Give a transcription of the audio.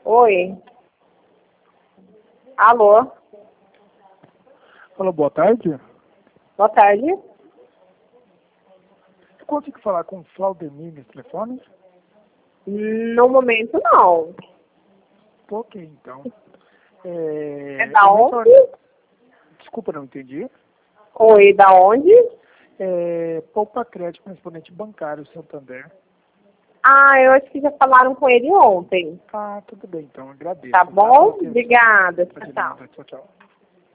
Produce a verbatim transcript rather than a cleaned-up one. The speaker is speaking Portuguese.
Oi. Alô? Alô, boa tarde. Boa tarde. Eu consigo falar com o Claudemir nesse telefone? No momento, não. Ok, então. É, É da eu onde? retorno- Desculpa, não entendi. Oi, da onde? É, Poupa Crédito, correspondente bancário, Santander. Ah, eu acho que já falaram com ele ontem. Ah, tudo bem, então. Agradeço. Tá Pela bom? atenção. Obrigada. Tá de Tchau, tchau. nada. Tchau, tchau.